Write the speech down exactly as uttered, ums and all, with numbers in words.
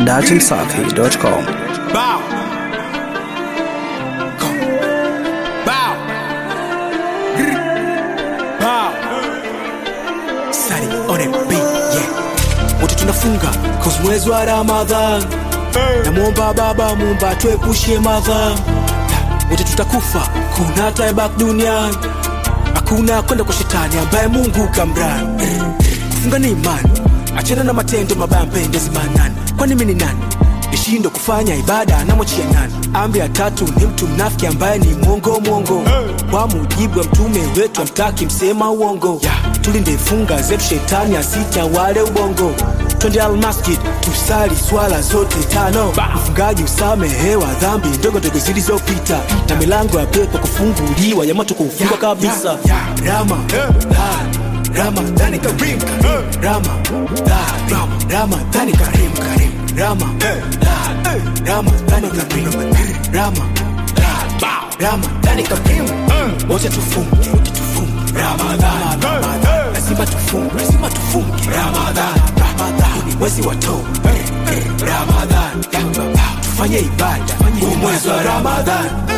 datin safi dot com. Bow. Come. Bow. Grr. Bow. Sari on a beat, yeah. Wote tunafunga cause mwezi wa Ramadhan. Na muomba Baba Muumba tuepushe madhambi. Wote tutakufa, kuna taibak duniani. Hakuna kwenda kwa shetani ambaye Mungu kamrani. Kufunga ni imani, achana na matendo mabaya mpendezi manani. Kwani mimi ni nani? Nishindo kufanya ibada na mwachia nani? Amri ya tatu ni mtu mnafiki ambaye ni mwongo mwongo. Kwa mujibu wa mtume wetu amtaki msema uongo. Tulinde funga zetu shetani asita wale ubongo. Twende al-masjid tusali swala zote tano. Mfungaji usamehewa dhambi ndogo ndogo zilizopita, na milango ya pepo kufunguliwa, ya moto kufunga kabisa. Ramadan, Ramadan Karim, Ramadan, Ramadan Karim, Karim, Ramadan, Ramadan Karim, Ramadan, Ramadan Karim. Wote tufunge, wote tufunge Ramadan, Ramadan, lazima tufunge, lazima tufunge Ramadan, Ramadan ni mwezi wa toba. Ramadan, tufanye ibada, mwezi wa Ramadan.